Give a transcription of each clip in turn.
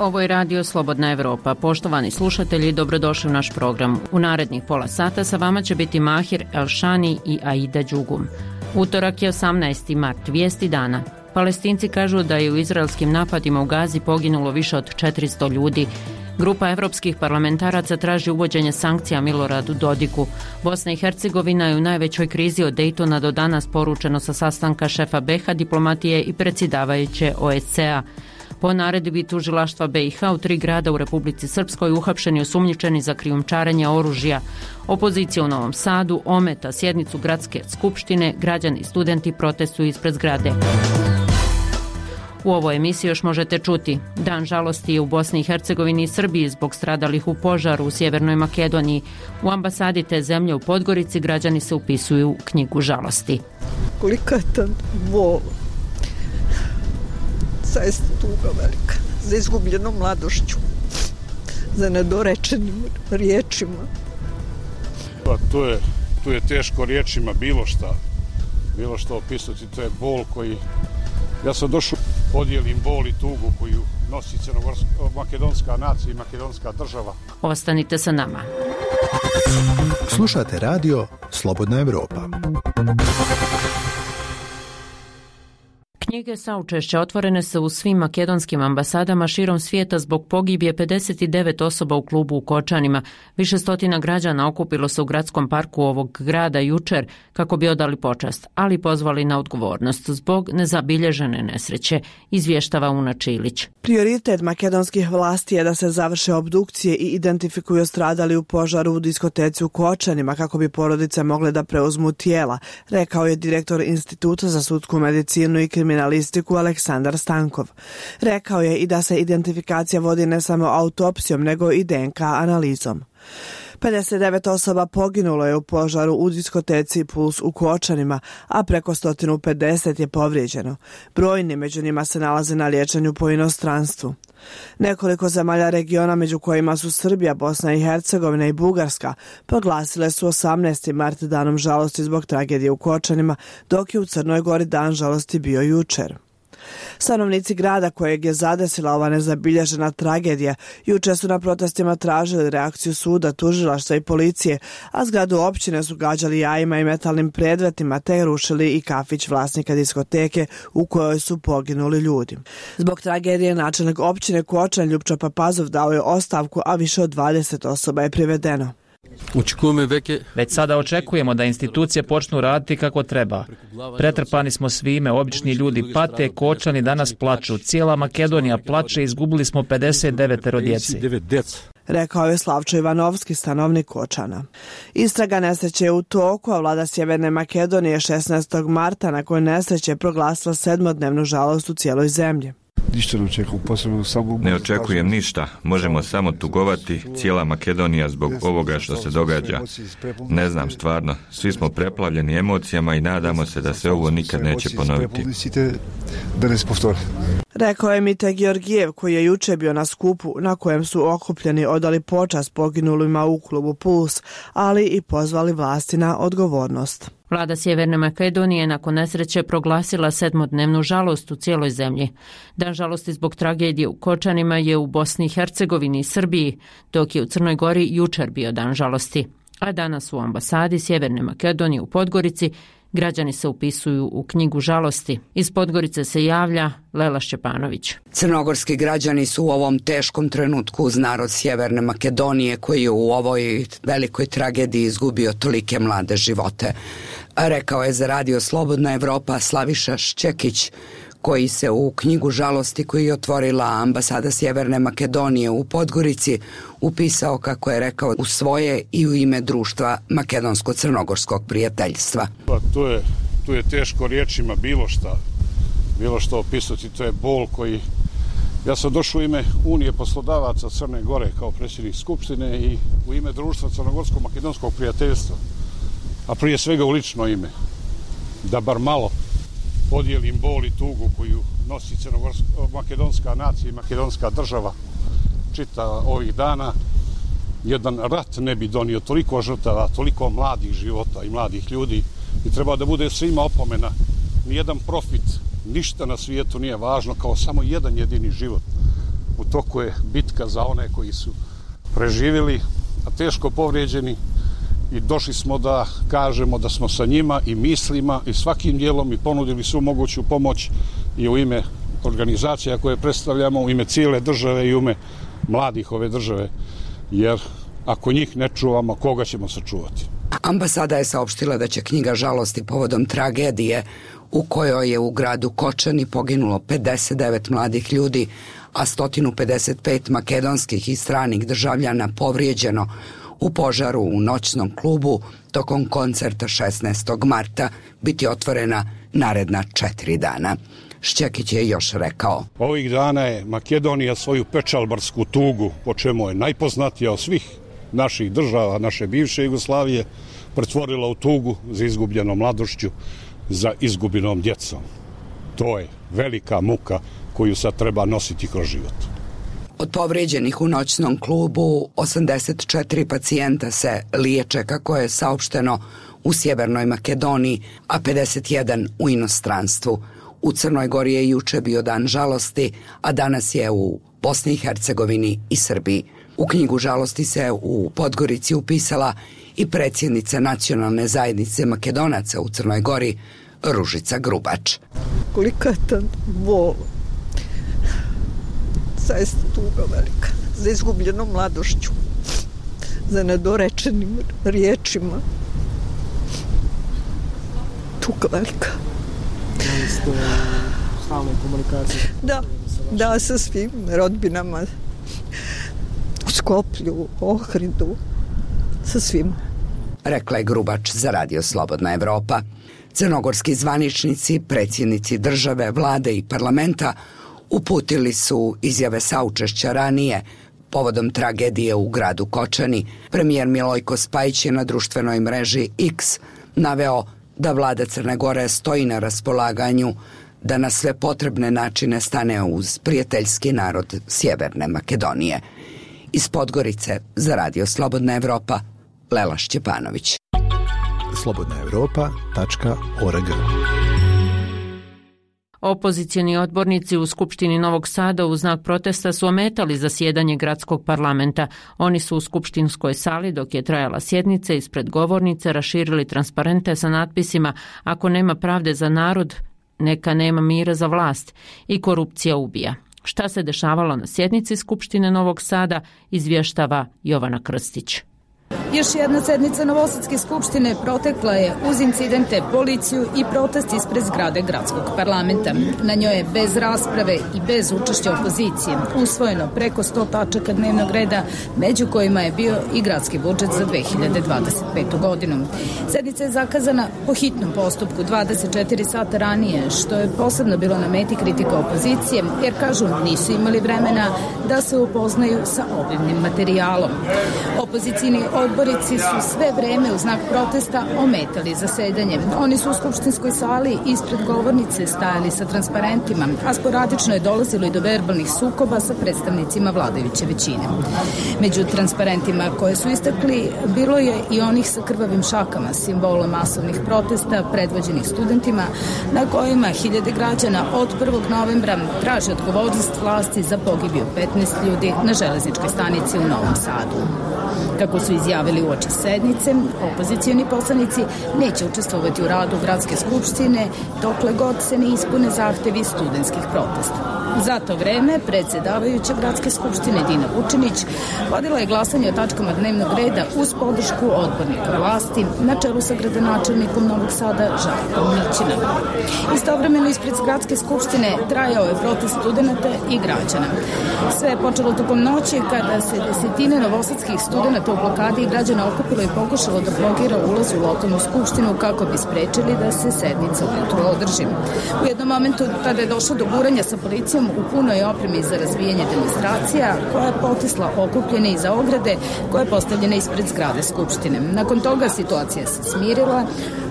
Ovo je Radio Slobodna Evropa. Poštovani slušatelji, dobrodošli u naš program. U narednih pola sata sa vama će biti Mahir Elšani i Aida Đugum. Utorak je 18. mart, vijesti dana. Palestinci kažu da je u izraelskim napadima u Gazi poginulo više od 400 ljudi. Grupa evropskih parlamentaraca traži uvođenje sankcija Miloradu Dodiku. Bosna i Hercegovina je u najvećoj krizi od Dejtona do danas, poručeno sa sastanka šefa BiH, diplomatije i predsjedavajuće OSCE-a. Po naredbi tužilaštva BiH u 3 grada u Republici Srpskoj uhapšeni osumnjičeni za krijumčarenje oružja. Opozicija u Novom Sadu ometa sjednicu gradske skupštine, građani i studenti protestuju ispred zgrade. U ovoj emisiji još možete čuti: Dan žalosti je u Bosni i Hercegovini i Srbiji zbog stradalih u požaru u Sjevernoj Makedoniji. U ambasadi te zemlje u Podgorici građani se upisuju u knjigu žalosti. Kolika je ta bol, zaista tuga velika, za izgubljenom mladošću, za nedorečenim riječima. Pa tu je teško riječima bilo šta opisati, to je bol koji, ja sam došao, podijelim bol i tugu koju nosi makedonska nacija i makedonska država. Ostanite sa nama. Slušate radio Slobodna Evropa. Knjige saučešća otvorene su u svim makedonskim ambasadama širom svijeta zbog pogibije 59 osoba u klubu u Kočanima. Više stotina građana okupilo se u gradskom parku ovog grada jučer kako bi odali počast, ali pozvali na odgovornost zbog nezabilježene nesreće, izvještava Una Čilić. Prioritet makedonskih vlasti je da se završe obdukcije i identifikuju stradali u požaru u diskoteci u Kočanima kako bi porodice mogle da preuzmu tijela, rekao je direktor Instituta za sudsku medicinu i kriminalistiku Aleksandar Stankov. Rekao je i da se identifikacija vodi ne samo autopsijom, nego i DNK analizom. 59 osoba poginulo je u požaru u diskoteci Puls u Kočanima, a preko 150 je povrijeđeno. Brojni među njima se nalaze na liječenju po inostranstvu. Nekoliko zemalja regiona, među kojima su Srbija, Bosna i Hercegovina i Bugarska, proglasile su 18. mart danom žalosti zbog tragedije u Kočanima, dok je u Crnoj Gori dan žalosti bio jučer. Stanovnici grada kojeg je zadesila ova nezabilježena tragedija jučer su na protestima tražili reakciju suda, tužilaštva i policije, a zgradu općine su gađali jajima i metalnim predmetima te rušili i kafić vlasnika diskoteke u kojoj su poginuli ljudi. Zbog tragedije načelnik općine Kočanj Ljupča Papazov dao je ostavku, a više od 20 osoba je privedeno. Već sada očekujemo da institucije počnu raditi kako treba. Pretrpani smo svime, obični ljudi pate, Kočani danas plaču, cijela Makedonija plače, izgubili smo 59 djece. Rekao je Slavčo Ivanovski, stanovnik Kočana. Istraga nesreće je u toku, a vlada Sjeverne Makedonije 16. marta nakon nesreće proglasila 7-dnevnu žalost u cijeloj zemlji. Ne očekujem ništa, možemo samo tugovati, cijela Makedonija zbog ovoga što se događa. Ne znam stvarno, svi smo preplavljeni emocijama i nadamo se da se ovo nikad neće ponoviti. Rekao je Mite Georgijev, koji je jučer bio na skupu na kojem su okupljeni odali počast poginulima u klubu Puls, ali i pozvali vlasti na odgovornost. Vlada Sjeverne Makedonije nakon nesreće proglasila 7-dnevnu žalost u cijeloj zemlji. Dan žalosti zbog tragedije u Kočanima je u Bosni i Hercegovini i Srbiji, dok je u Crnoj Gori jučer bio dan žalosti. A danas u ambasadi Sjeverne Makedonije u Podgorici građani se upisuju u knjigu žalosti. Iz Podgorice se javlja Lela Šćepanović. Crnogorski građani su u ovom teškom trenutku uz narod Sjeverne Makedonije koji je u ovoj velikoj tragediji izgubio tolike mlade živote. Rekao je za Radio Slobodna Evropa Slaviša Šćekić, koji se u knjigu žalosti koju je otvorila ambasada Sjeverne Makedonije u Podgorici upisao, kako je rekao, u svoje i u ime društva Makedonsko-Crnogorskog prijateljstva. Pa tu je teško riječima bilo šta opisati, to je bol koji, ja sam došao u ime Unije poslodavaca Crne Gore kao predsjednik Skupštine i u ime društva Crnogorsko-Makedonskog prijateljstva, a prije svega u lično ime, da bar malo podijelim bol i tugu koju nosi makedonska nacija i makedonska država čita ovih dana. Jedan rat ne bi donio toliko žrtava, toliko mladih života i mladih ljudi i treba da bude svima opomena. Nijedan profit, ništa na svijetu nije važno kao samo jedan jedini život. u toku je bitka za one koji su preživjeli, a teško povrijeđeni, i došli smo da kažemo da smo sa njima i mislima i svakim dijelom i ponudili svu moguću pomoć i u ime organizacija koje predstavljamo, u ime cijele države i u ime mladih ove države, jer ako njih ne čuvamo, koga ćemo sačuvati? Ambasada je saopštila da će knjiga žalosti povodom tragedije u kojoj je u gradu Kočani poginulo 59 mladih ljudi, a 155 makedonskih i stranih državljana povrijeđeno u požaru u noćnom klubu tokom koncerta 16. marta biti otvorena naredna 4 dana. Šćekić je još rekao: Ovih dana je Makedonija svoju pečalbarsku tugu, po čemu je najpoznatija od svih naših država, naše bivše Jugoslavije, pretvorila u tugu za izgubljenom mladošću, za izgubljenom djecom. To je velika muka koju sad treba nositi kroz život. Od povrijeđenih u noćnom klubu 84 pacijenta se liječe, kako je saopšteno, u Sjevernoj Makedoniji, a 51 u inostranstvu. U Crnoj Gori je juče bio dan žalosti, a danas je u Bosni i Hercegovini i Srbiji. U knjigu žalosti se u Podgorici upisala i predsjednica nacionalne zajednice Makedonaca u Crnoj Gori, Ružica Grubač. Kolika je ta bol, zaista tuga velika, za izgubljenom mladošću, za nedorečenim riječima. Tuga velika. Ste u stalnoj komunikaciji? Da, sa svim rodbinama, u Skoplju, u Ohridu, sa svim. Rekla je Grubač za Radio Slobodna Evropa. Crnogorski zvaničnici, predsjednici države, vlade i parlamenta uputili su izjave saučešća ranije povodom tragedije u gradu Kočani. Premijer Milojko Spajić je na društvenoj mreži X naveo da vlada Crne Gore stoji na raspolaganju da na sve potrebne načine stane uz prijateljski narod Sjeverne Makedonije. Iz Podgorice za Radio Slobodna Evropa, Lela Šćepanović. slobodnaevropa.org. Opozicioni odbornici u Skupštini Novog Sada u znak protesta su ometali zasjedanje gradskog parlamenta. Oni su u skupštinskoj sali, dok je trajala sjednica, ispred govornice raširili transparente sa natpisima: ako nema pravde za narod, neka nema mira za vlast i korupcija ubija. Šta se dešavalo na sjednici Skupštine Novog Sada, izvještava Jovana Krstić. Još jedna sednica Novosadske skupštine protekla je uz incidente, policiju i protest ispred zgrade gradskog parlamenta. Na njoj je bez rasprave i bez učešća opozicije usvojeno preko 100 tačaka dnevnog reda, među kojima je bio i gradski budžet za 2025. godinu. Sednica je zakazana po hitnom postupku 24 sata ranije, što je posebno bilo na meti kritika opozicije, jer kažu nisu imali vremena da se upoznaju sa obimnim materijalom. Opozicijni odborici su sve vreme u znak protesta ometali zasedanje. Oni su u skupštinskoj sali ispred govornice stajali sa transparentima, a sporadično je dolazilo i do verbalnih sukoba sa predstavnicima vladajuće većine. Među transparentima koje su istakli bilo je i onih sa krvavim šakama, simbolom masovnih protesta predvođenih studentima, na kojima hiljade građana od 1. novembra traže odgovornost vlasti za pogibiju 15 ljudi na železničkoj stanici u Novom Sadu. Kako su izjavili uoči sednice, opozicioni poslanici neće učestvovati u radu gradske skupštine dokle god se ne ispune zahtevi studentskih protesta. Za to vreme predsjedavajuća gradske skupštine Dina Vučinić vodila je glasanje o tačkama dnevnog reda uz podršku odbornika vlasti na čelu sa gradonačelnikom Novog Sada Žarkom Mićinom. Istovremeno ispred gradske skupštine trajao je protest studenata i građana. Sve je počelo tokom noći kada se desetine novosadskih studenata u blokadi i građana okupilo i pokušalo da blogira ulaz u lokalnu skupštinu kako bi sprečili da se sednica ujutro održi. U jednom momentu tada je došlo do guranja sa policijom u punoj opremi za razbijanje demonstracija, koja je potisla okupljene iza ograde koja je postavljena ispred zgrade skupštine. Nakon toga situacija se smirila,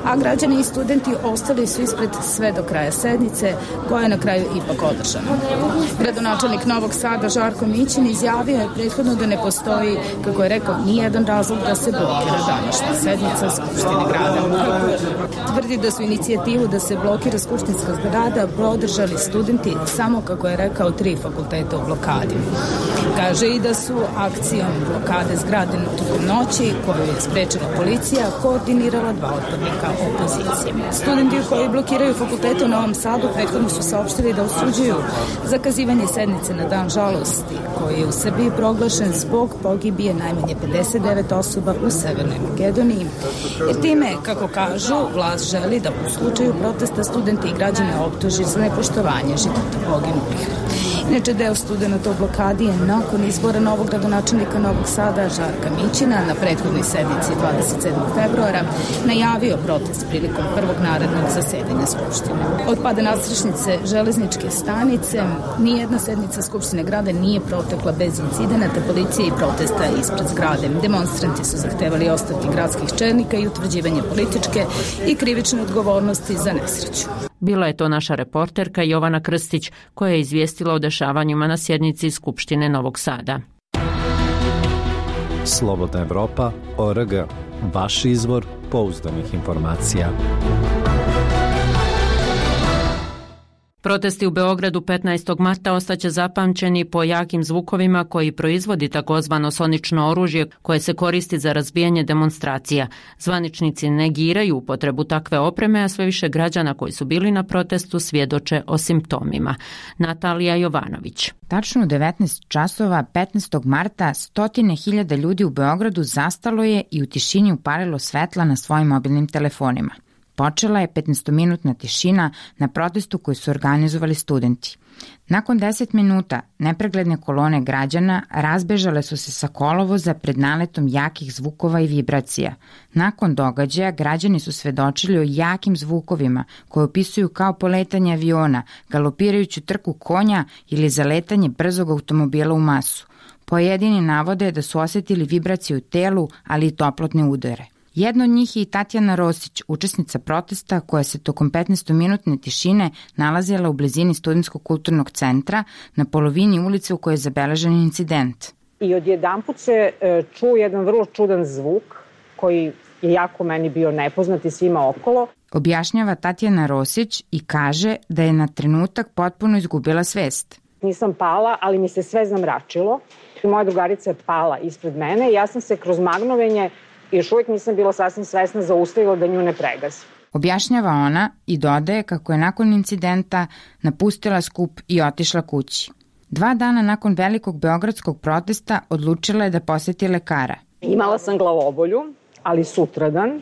a građani i studenti ostali su ispred sve do kraja sednice, koja je na kraju ipak održana. Gradonačelnik Novog Sada Žarko Mićin izjavio je prethodno da ne postoji, kako je rekao, nijedan razlog da se blokira današnja sednica Skupštine grada. Tvrdi da su inicijativu da se blokira skupštinska zgrada podržali studenti samo, kako je rekao, 3 fakulteta u blokadi. Kaže i da su akcijom blokade zgrade tokom noći, koju je sprečila policija, koordinirala 2 otpadnika opozicije. Studenti koji blokiraju fakultete u Novom Sadu prethodno su saopštili da osuđuju zakazivanje sednice na dan žalosti, koji je u Srbiji proglašen zbog pogibije najmanje 59 osoba u Severnoj Makedoniji. Jer time, kako kažu, vlast želi da u slučaju protesta studenti i građane optuži za nepoštovanje života poginulih. Inače, deo studenta u blokadi je nakon izbora novog gradonačelnika Novog Sada Žarka Mićina na prethodnoj sednici 27. februara najavio protest prilikom prvog narednog zasedanja Skupštine. Od pada nadstrešnice železničke stanice nijedna sednica Skupštine grada nije protekla bez incidenata, policije i protesta ispred zgrade. Demonstranti su zahtevali ostavke gradskih čelnika i utvrđivanje političke i krivične odgovornosti za nesreću. Bila je to naša reporterka Jovana Krstić, koja je izvijestila o dešavanjima na sjednici Skupštine Novog Sada. Slobodna Evropa.org, vaš izvor pouzdanih informacija. Protesti u Beogradu 15. marta ostaće zapamćeni po jakim zvukovima koji proizvodi takozvano sonično oružje koje se koristi za razbijanje demonstracija. Zvaničnici negiraju upotrebu takve opreme, a sve više građana koji su bili na protestu svjedoče o simptomima. Natalija Jovanović. Tačno u 19 časova 15. marta 100.000 ljudi u Beogradu zastalo je i u tišini upalilo svetla na svojim mobilnim telefonima. Počela je 15-minutna tišina na protestu koji su organizovali studenti. Nakon 10 minuta nepregledne kolone građana razbežale su se sa kolovoza pred naletom jakih zvukova i vibracija. Nakon događaja građani su svedočili o jakim zvukovima koje opisuju kao poletanje aviona, galopirajuću trku konja ili zaletanje brzog automobila u masu. Pojedini navode da su osjetili vibracije u telu, ali i toplotne udare. Jedna od njih je i Tatjana Rosić, učesnica protesta koja se tokom 15-minutne tišine nalazila u blizini Studentskog kulturnog centra na polovini ulice u kojoj je zabeležen incident. I odjedanput se čuo jedan vrlo čudan zvuk koji je jako meni bio nepoznat i svima okolo. Objašnjava Tatjana Rosić i kaže da je na trenutak potpuno izgubila svest. Nisam pala, ali mi se sve zamračilo. Moja drugarica je pala ispred mene i ja sam se kroz magnovenje i još uvijek nisam bila sasvim svesna zaustavila da nju ne pregazi. Objašnjava ona i dodaje kako je nakon incidenta napustila skup i otišla kući. 2 dana nakon velikog beogradskog protesta odlučila je da poseti lekara. Imala sam glavobolju, ali sutradan,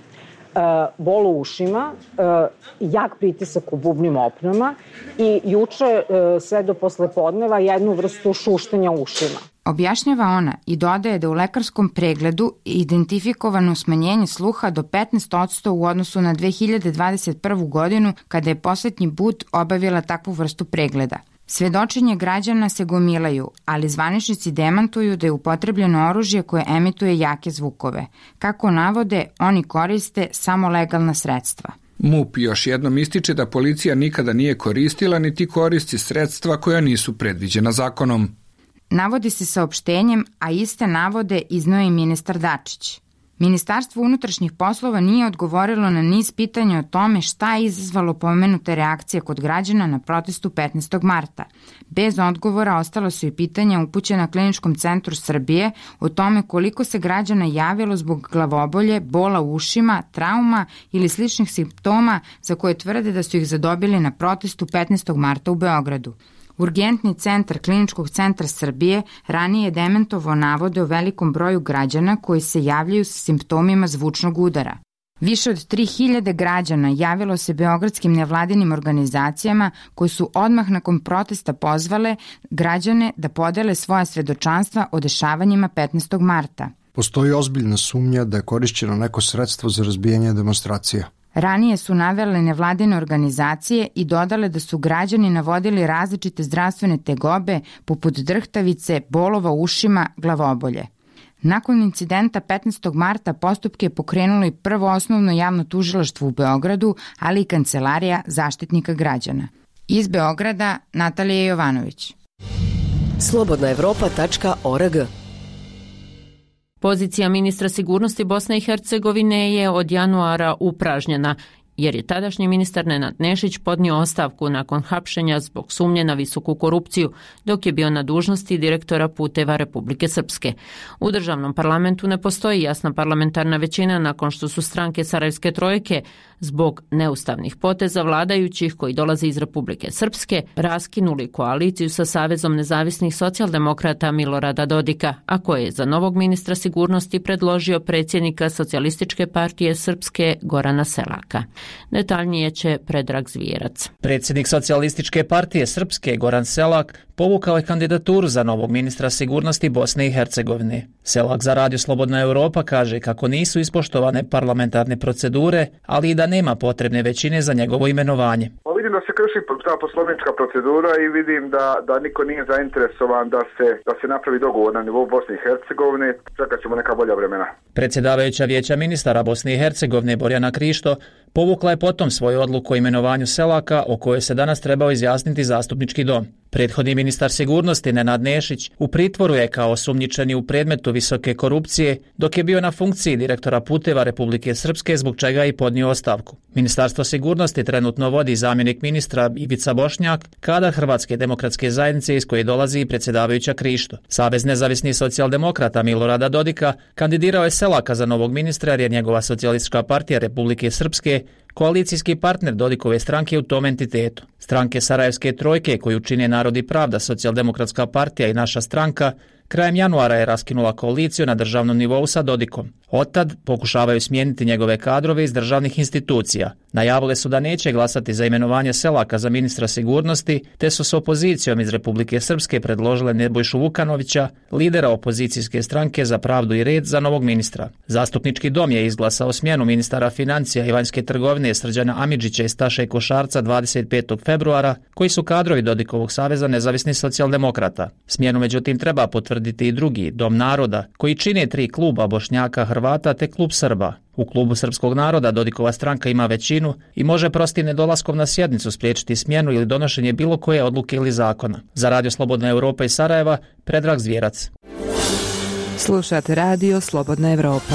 bol u ušima, jak pritisak u bubnim opnama i juče sve do poslepodneva jednu vrstu šuštanja u ušima. Objašnjava ona i dodaje da u lekarskom pregledu identifikovano smanjenje sluha do 15% u odnosu na 2021. godinu kada je posljednji put obavila takvu vrstu pregleda. Svedočenje građana se gomilaju, ali zvaničnici demantuju da je upotrebljeno oružje koje emituje jake zvukove. Kako navode, oni koriste samo legalna sredstva. MUP još jednom ističe da policija nikada nije koristila niti koristi sredstva koja nisu predviđena zakonom. Navodi se saopštenjem, a iste navode iznio i ministar Dačić. Ministarstvo unutrašnjih poslova nije odgovorilo na niz pitanja o tome šta je izazvalo pomenute reakcije kod građana na protestu 15. marta. Bez odgovora ostala su i pitanja upućena Kliničkom centru Srbije o tome koliko se građana javilo zbog glavobolje, bola u ušima, trauma ili sličnih simptoma za koje tvrde da su ih zadobili na protestu 15. marta u Beogradu. Urgentni centar Kliničkog centra Srbije ranije je dementovao navode o velikom broju građana koji se javljaju sa simptomima zvučnog udara. Više od 3000 građana javilo se beogradskim nevladinim organizacijama koji su odmah nakon protesta pozvale građane da podele svoja svedočanstva o dešavanjima 15. marta. Postoji ozbiljna sumnja da je korišćeno neko sredstvo za razbijanje demonstracija. Ranije su navele nevladine organizacije i dodale da su građani navodili različite zdravstvene tegobe poput drhtavice, bolova u ušima, glavobolje. Nakon incidenta 15. marta postupke je pokrenulo i Prvo osnovno javno tužilaštvo u Beogradu, ali i Kancelarija Zaštitnika građana. Iz Beograda Natalija Jovanović. Slobodnaevropa.org. Pozicija ministra sigurnosti Bosne i Hercegovine je od januara upražnjena, jer je tadašnji ministar Nenad Nešić podnio ostavku nakon hapšenja zbog sumnje na visoku korupciju, dok je bio na dužnosti direktora puteva Republike Srpske. U državnom parlamentu ne postoji jasna parlamentarna većina nakon što su stranke Sarajevske trojke zbog neustavnih poteza vladajućih koji dolaze iz Republike Srpske raskinuli koaliciju sa Savezom nezavisnih socijaldemokrata Milorada Dodika, a koje je za novog ministra sigurnosti predložio predsjednika Socijalističke partije Srpske Gorana Selaka. Detaljnije će Predrag Zvijerac. Predsjednik Socijalističke partije Srpske Goran Selak povukao je kandidaturu za novog ministra sigurnosti Bosne i Hercegovine. Selak za Radio Slobodna Europa kaže kako nisu ispoštovane parlamentarne procedure, ali i da nema potrebne većine za njegovo imenovanje. Vidim da se krši ta poslovnička procedura i vidim da niko nije zainteresovan da se napravi dogovor na nivou Bosne i Hercegovine. Čekat ćemo neka bolja vremena. Predsjedavajuća vijeća ministara Bosne i Hercegovine Borjana Krišto povukla je potom svoju odluku o imenovanju Selaka, o kojoj se danas trebao izjasniti zastupnički dom. Prethodni ministar sigurnosti Nenad Nešić u pritvoru je kao osumnjičeni u predmetu visoke korupcije, dok je bio na funkciji direktora puteva Republike Srpske, zbog čega je i podnio ostavku. Ministarstvo sigurnosti trenutno vodi zamjenik ministra Ivica Bošnjak, kadar Hrvatske demokratske zajednice iz koje dolazi i predsjedavajuća Krišto. Savez nezavisnih socijaldemokrata Milorada Dodika kandidirao je Selaka za novog ministra jer je njegova Socijalistička partija Republike Srpske koalicijski partner Dodikove stranke u tom entitetu. Stranke Sarajevske trojke, koju čine Narod i pravda, Socijaldemokratska partija i Naša stranka, krajem januara je raskinula koaliciju na državnom nivou sa Dodikom. Otad pokušavaju smijeniti njegove kadrove iz državnih institucija. Najavile su da neće glasati za imenovanje Selaka za ministra sigurnosti, te su s opozicijom iz Republike Srpske predložile Nebojšu Vukanovića, lidera opozicijske stranke Za pravdu i red, za novog ministra. Zastupnički dom je izglasao smjenu ministara financija i vanjske trgovine Srđana Amidžića i Staše Košarca 25. februara, koji su kadrovi Dodikovog saveza nezavisnih socijaldemokrata. Smjenu međutim treba potvrditi i drugi, Dom naroda, koji čine 3 kluba Bošnjaka, Hrvata te klub Srba. U klubu Srpskog naroda Dodikova stranka ima većinu i može prostim nedolaskom na sjednicu spriječiti smjenu ili donošenje bilo koje odluke ili zakona. Za Radio Slobodna Europa iz Sarajeva, Predrag Zvijerac. Slušate Radio Slobodna Europa.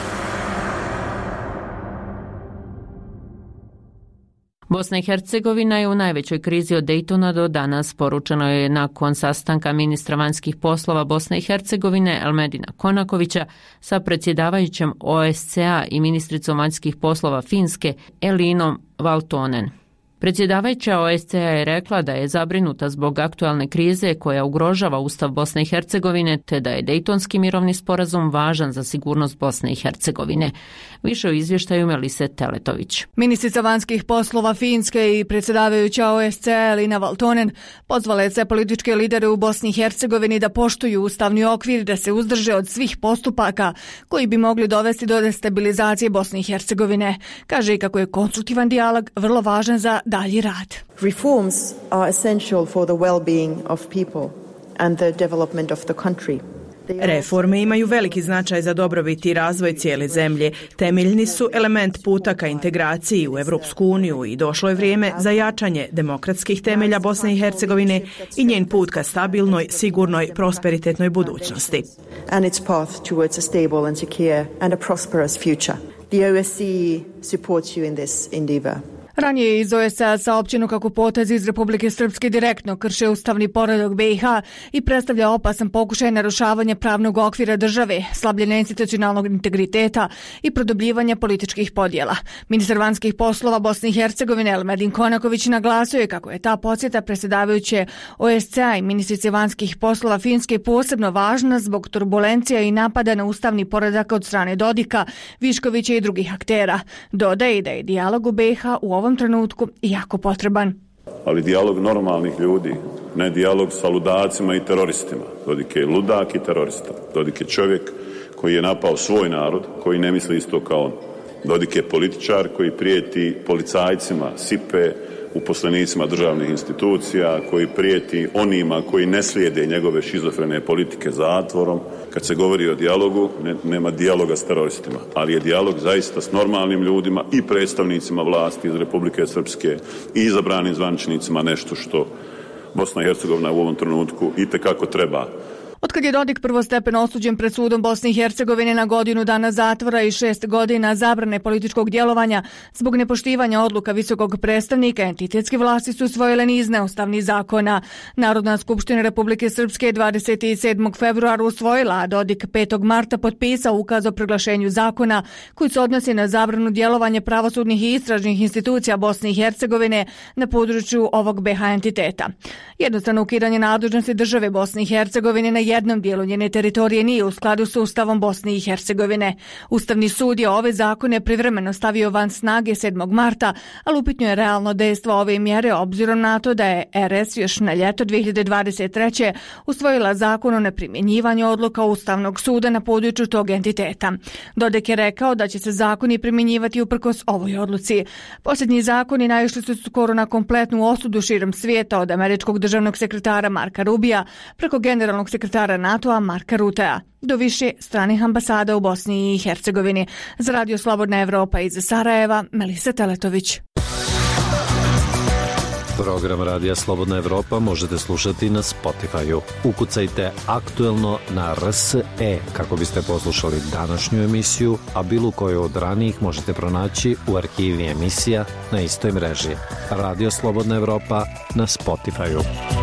Bosna i Hercegovina je u najvećoj krizi od Dejtona do danas, poručeno je nakon sastanka ministra vanjskih poslova Bosne i Hercegovine Elmedina Konakovića sa predsjedavajućem OSCE i ministricom vanjskih poslova Finske Elinom Valtonen. Predsjedavajuća OSCE je rekla da je zabrinuta zbog aktualne krize koja ugrožava Ustav Bosne i Hercegovine, te da je Dejtonski mirovni sporazum važan za sigurnost Bosne i Hercegovine. Više u izvještaju Melise Teletović. Ministrica vanjskih poslova Finske i predsjedavajuća OSCE Elina Valtonen pozvala je sve političke lidere u Bosni i Hercegovini da poštuju ustavni okvir, da se uzdrže od svih postupaka koji bi mogli dovesti do destabilizacije Bosne i Hercegovine. Kaže i kako je konstruktivan dijalog vrlo važan za dalji rad. Reforms are essential for the well-being of people and the development of the country. Reforme imaju veliki značaj za dobrobit i razvoj cijele zemlje. Temeljni su element puta ka integraciji u Evropsku uniju i došlo je vrijeme za jačanje demokratskih temelja Bosne i Hercegovine i njen put ka stabilnoj, sigurnoj, prosperitetnoj budućnosti. And its path towards a stable and secure and a prosperous future. The OSCE supports you in this endeavor. Ranije je iz OSCE saopćeno kako potezi iz Republike Srpske direktno krše ustavni poredak BiH i predstavlja opasan pokušaj narušavanja pravnog okvira države, slabljenja institucionalnog integriteta i produbljivanja političkih podjela. Ministar vanjskih poslova Bosne i Hercegovine Elmedin Konaković naglasio je kako je ta posjeta predsjedavajuće OSCE i ministrice vanjskih poslova Finske posebno važna zbog turbulencija i napada na ustavni poredak od strane Dodika, Viškovića i drugih aktera. Dodaje da je dijalog u BiH u ovom trenutku jako potreban. Ali dijalog normalnih ljudi, ne dijalog sa ludacima i teroristima. Dodik je ludak i terorista. Dodik je čovjek koji je napao svoj narod, koji ne misli isto kao on. Dodik je političar koji prijeti policajcima, sipe uposlenicima državnih institucija, koji prijeti onima koji ne slijede njegove šizofrene politike zatvorom. Kad se govori o dijalogu, nema dijaloga s teroristima, ali je dijalog zaista s normalnim ljudima i predstavnicima vlasti iz Republike Srpske i izabranim zvaničnicima nešto što Bosna i Hercegovina u ovom trenutku itekako treba. Otkad je Dodik prvostepeno osuđen pred sudom Bosne i Hercegovine na godinu dana zatvora i 6 godina zabrane političkog djelovanja zbog nepoštivanja odluka visokog predstavnika, entitetske vlasti su usvojile niz neustavnih zakona. Narodna skupština Republike Srpske 27. februara usvojila, a Dodik 5. marta potpisao ukaz o proglašenju zakona koji se odnosi na zabranu djelovanja pravosudnih i istražnih institucija Bosne i Hercegovine na području ovog BiH entiteta. Jednostavno ukidanje nadležnosti države Bosne i Hercegovine na jednom dijelu njene teritorije nije u skladu s Ustavom Bosne i Hercegovine. Ustavni sud je ove zakone privremeno stavio van snage 7. marta, ali upitno je realno dejstvo ove mjere obzirom na to da je RS još na ljeto 2023. usvojila zakon o neprimjenjivanju odluka Ustavnog suda na području tog entiteta. Dodik je rekao da će se zakoni primjenjivati uprkos ovoj odluci. Posljednji zakoni naišli su skoro na kompletnu osudu širom svijeta od američkog državnog sekretara Marka Rubija preko generalnog sekretara NATO-a Marka Rutea do više stranih ambasada u Bosni i Hercegovini. Za Radio Slobodna Evropa iz Sarajeva, Melisa Teletović. Program Radija Slobodna Evropa možete slušati na Spotify-u. Ukucajte aktuelno na RSE kako biste poslušali današnju emisiju, a bilo koju od ranijih možete pronaći u arhivi emisija na istoj mreži. Radio Slobodna Evropa na Spotify-u.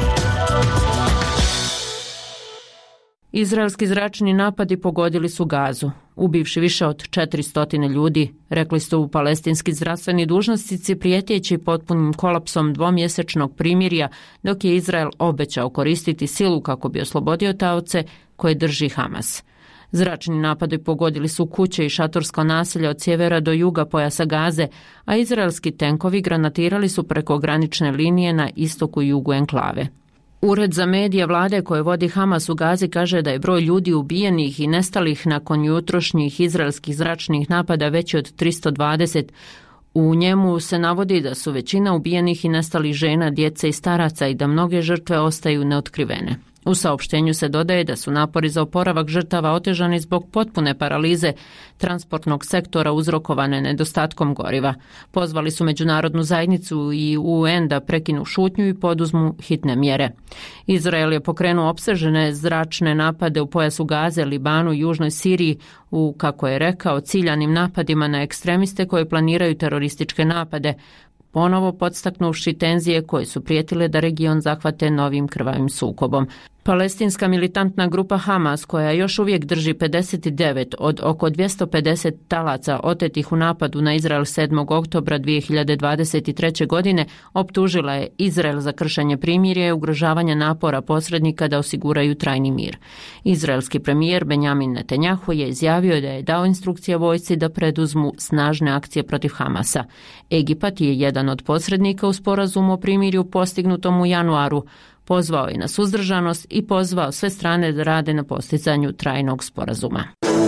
Izraelski zračni napadi pogodili su Gazu, ubivši više od 400 ljudi, rekli su palestinski zdravstveni dužnosnici prijetjeći potpunim kolapsom dvomjesečnog primirja, dok je Izrael obećao koristiti silu kako bi oslobodio taoce koje drži Hamas. Zračni napadi pogodili su kuće i šatorsko naselje od sjevera do juga pojasa Gaze, a izraelski tenkovi granatirali su preko granične linije na istoku i jugu enklave. Ured za medije vlade koje vodi Hamas u Gazi kaže da je broj ljudi ubijenih i nestalih nakon jutrošnjih izraelskih zračnih napada veći od 320. U njemu se navodi da su većina ubijenih i nestalih žena, djece i staraca i da mnoge žrtve ostaju neotkrivene. U saopštenju se dodaje da su napori za oporavak žrtava otežani zbog potpune paralize transportnog sektora uzrokovane nedostatkom goriva. Pozvali su međunarodnu zajednicu i UN da prekinu šutnju i poduzmu hitne mjere. Izrael je pokrenuo opsežene zračne napade u pojasu Gaze, Libanu i Južnoj Siriji u, kako je rekao, ciljanim napadima na ekstremiste koji planiraju terorističke napade, ponovo podstaknuvši tenzije koje su prijetile da region zahvate novim krvavim sukobom. Palestinska militantna grupa Hamas, koja još uvijek drži 59 od oko 250 talaca otetih u napadu na Izrael 7. oktobra 2023. godine, optužila je Izrael za kršenje primirja i ugrožavanje napora posrednika da osiguraju trajni mir. Izraelski premijer Benjamin Netanjahu je izjavio da je dao instrukcije vojsci da preduzmu snažne akcije protiv Hamasa. Egipat je jedan od posrednika u sporazumu o primirju postignutom u januaru. Pozvao je na suzdržanost i pozvao sve strane da rade na postizanju trajnog sporazuma.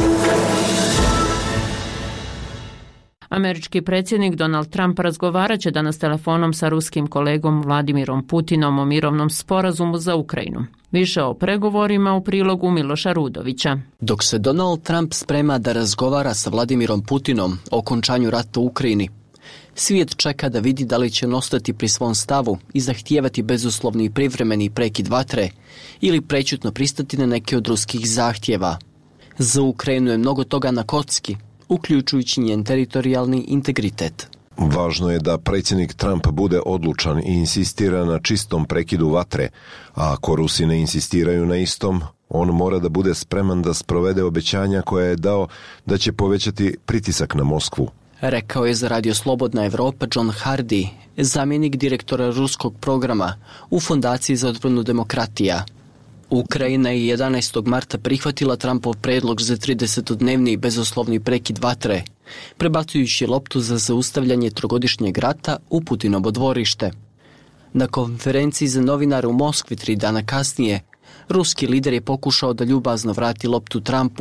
Američki predsjednik Donald Trump razgovarat će danas telefonom sa ruskim kolegom Vladimirom Putinom o mirovnom sporazumu za Ukrajinu. Više o pregovorima u prilogu Miloša Rudovića. Dok se Donald Trump sprema da razgovara sa Vladimirom Putinom o okončanju rata u Ukrajini, svijet čeka da vidi da li će on ostati pri svom stavu i zahtijevati bezuslovni i privremeni prekid vatre ili prečutno pristati na neke od ruskih zahtjeva. Za Ukrajinu je mnogo toga na kocki, uključujući njen teritorijalni integritet. Važno je da predsjednik Trump bude odlučan i insistira na čistom prekidu vatre, a ako Rusi ne insistiraju na istom, on mora da bude spreman da sprovede obećanja koja je dao da će povećati pritisak na Moskvu. Rekao je za Radio Slobodna Evropa John Hardy, zamjenik direktora ruskog programa u Fondaciji za odbranu demokratija. Ukrajina je 11. marta prihvatila Trumpov predlog za 30-dnevni bezuslovni prekid vatre, prebacujući loptu za zaustavljanje trogodišnjeg rata u Putinovo dvorište. Na konferenciji za novinare u Moskvi 3 dana kasnije, ruski lider je pokušao da ljubazno vrati loptu Trumpu,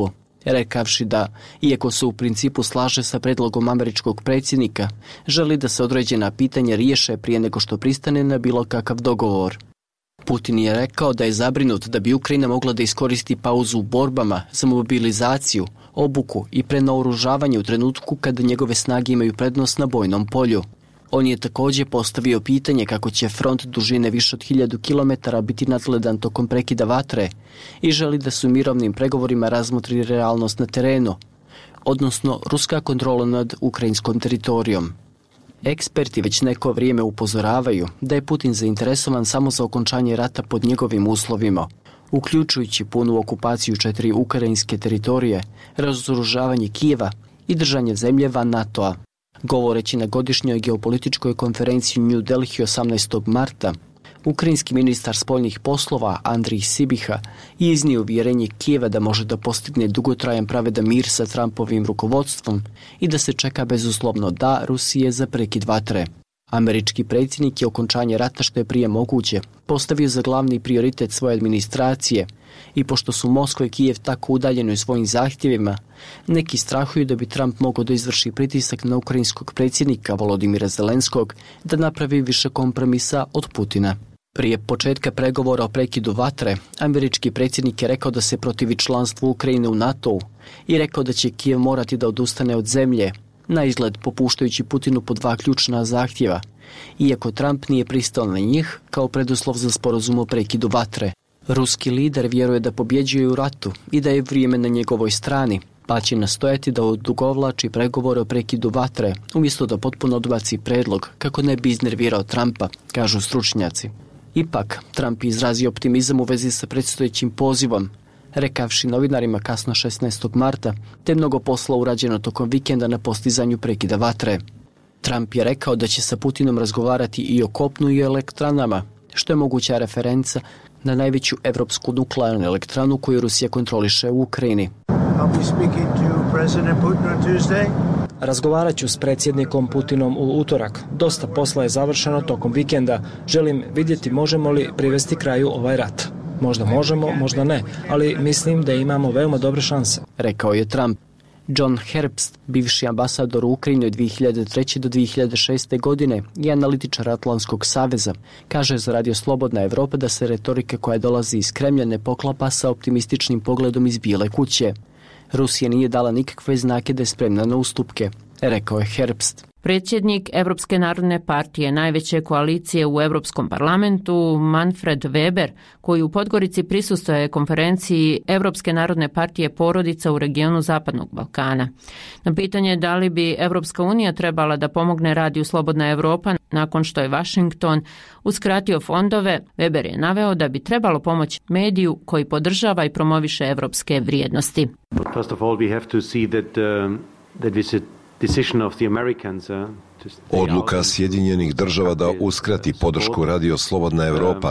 rekavši da, iako se u principu slaže sa predlogom američkog predsjednika, želi da se određena pitanja riješe prije nego što pristane na bilo kakav dogovor. Putin je rekao da je zabrinut da bi Ukrajina mogla da iskoristi pauzu u borbama za mobilizaciju, obuku i prenaoružavanje u trenutku kada njegove snage imaju prednost na bojnom polju. On je također postavio pitanje kako će front dužine više od 1000 km biti nadgledan tokom prekida vatre i želi da se u mirovnim pregovorima razmotri realnost na terenu, odnosno ruska kontrola nad ukrajinskom teritorijom. Eksperti već neko vrijeme upozoravaju da je Putin zainteresovan samo za okončanje rata pod njegovim uslovima, uključujući punu okupaciju 4 ukrajinske teritorije, razoružavanje Kijeva i držanje zemlje van NATO-a. Govoreći na godišnjoj geopolitičkoj konferenciji u New Delhi 18. marta, ukrajinski ministar spoljnih poslova Andrij Sibiha je iznio uvjerenje Kijeva da može da postigne dugotrajan pravedan mir sa Trumpovim rukovodstvom i da se čeka bezuslovno da Rusije za prekid vatre. Američki predsjednik je okončanje rata što je prije moguće postavio za glavni prioritet svoje administracije i pošto su Moskva i Kijev tako udaljeni u svojim zahtjevima, neki strahuju da bi Trump mogao da izvrši pritisak na ukrajinskog predsjednika Volodimira Zelenskog da napravi više kompromisa od Putina. Prije početka pregovora o prekidu vatre, američki predsjednik je rekao da se protivi članstvu Ukrajine u NATO-u i rekao da će Kijev morati da odustane od zemlje, na izgled popuštajući Putinu po 2 ključna zahtjeva, iako Trump nije pristao na njih kao preduslov za sporazum o prekidu vatre. Ruski lider vjeruje da pobjeđuje u ratu i da je vrijeme na njegovoj strani, pa će nastojati da odugovlači pregovore o prekidu vatre, umjesto da potpuno odbaci predlog kako ne bi iznervirao Trumpa, kažu stručnjaci. Ipak, Trump je izrazio optimizam u vezi sa predstojećim pozivom, rekavši novinarima kasno 16. marta, te mnogo posla urađeno tokom vikenda na postizanju prekida vatre. Trump je rekao da će sa Putinom razgovarati i o kopnu i o elektranama, što je moguća referenca na najveću evropsku nuklearnu elektranu koju Rusija kontroliše u Ukrajini. Razgovarat ću s predsjednikom Putinom u utorak. Dosta posla je završeno tokom vikenda. Želim vidjeti možemo li privesti kraju ovaj rat. Možda možemo, možda ne, ali mislim da imamo veoma dobre šanse, rekao je Trump. John Herbst, bivši ambasador u Ukrajini od 2003. do 2006. godine i analitičar Atlantskog saveza, kaže za Radio Slobodna Evropa da se retorika koja dolazi iz Kremlja ne poklapa sa optimističnim pogledom iz Bijele kuće. Rusija nije dala nikakve znake da je spremna na ustupke, rekao je Herbst. Predsjednik Evropske narodne partije, najveće koalicije u Europskom parlamentu, Manfred Weber, koji u Podgorici prisustvuje konferenciji Evropske narodne partije porodica u regionu Zapadnog Balkana. Na pitanje da li bi Evropska unija trebala da pomogne Radiju Slobodna Evropa nakon što je Washington uskratio fondove, Weber je naveo da bi trebalo pomoći mediju koji podržava i promoviše evropske vrijednosti. First of all, we have to see that this decision of the Americans Odluka Sjedinjenih država da uskrati podršku Radio Slobodna Evropa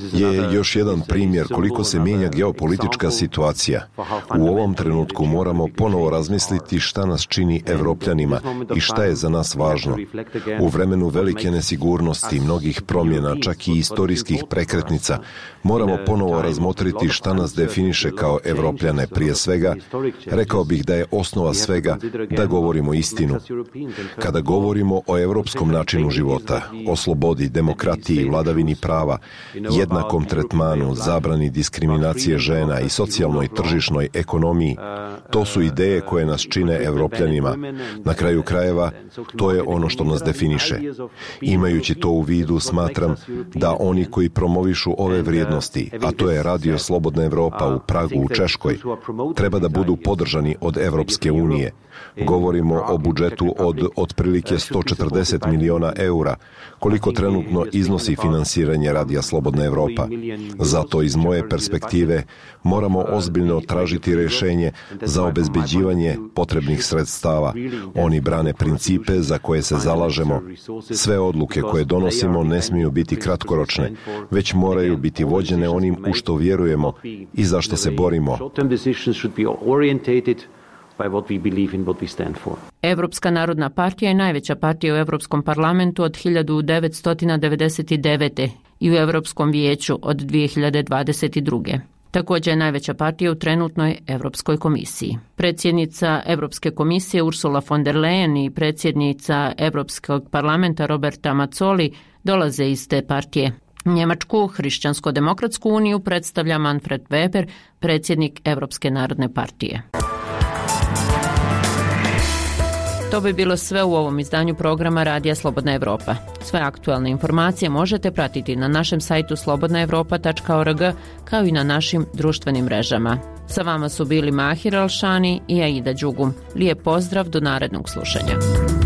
je još jedan primjer koliko se mijenja geopolitička situacija. U ovom trenutku moramo ponovo razmisliti šta nas čini Evropljanima i šta je za nas važno. U vremenu velike nesigurnosti, mnogih promjena, čak i istorijskih prekretnica, moramo ponovo razmotriti šta nas definiše kao Evropljane. Prije svega, rekao bih da je osnova svega da govorimo istinu. Kada govorimo o evropskom načinu života, o slobodi, demokratiji, vladavini prava, jednakom tretmanu, zabrani diskriminacije žena i socijalnoj tržišnoj ekonomiji, to su ideje koje nas čine Evropljanima. Na kraju krajeva, to je ono što nas definiše. Imajući to u vidu, smatram da oni koji promovišu ove vrijednosti, a to je Radio Slobodna Evropa u Pragu, u Češkoj, treba da budu podržani od Evropske unije. Govorimo o budžetu od otprilike 140 miliona eura, koliko trenutno iznosi finansiranje Radija Slobodna Evropa. Zato iz moje perspektive moramo ozbiljno tražiti rješenje za obezbeđivanje potrebnih sredstava. Oni brane principe za koje se zalažemo. Sve odluke koje donosimo ne smiju biti kratkoročne, već moraju biti vođene onim u što vjerujemo i za što se borimo. Evropska narodna partija je najveća partija u Evropskom parlamentu od 1999. i u Evropskom vijeću od 2022. Također je najveća partija u trenutnoj Europskoj komisiji. Predsjednica Europske komisije Ursula von der Leyen i predsjednica Europskog parlamenta Roberta Mazzoli dolaze iz te partije. Njemačku Hrišćansko-demokratsku uniju predstavlja Manfred Weber, predsjednik Europske narodne partije. To bi bilo sve u ovom izdanju programa Radija Slobodna Evropa. Sve aktualne informacije možete pratiti na našem sajtu slobodnaevropa.org kao i na našim društvenim mrežama. Sa vama su bili Mahir Alšani i Aida Đugum. Lijep pozdrav do narednog slušanja.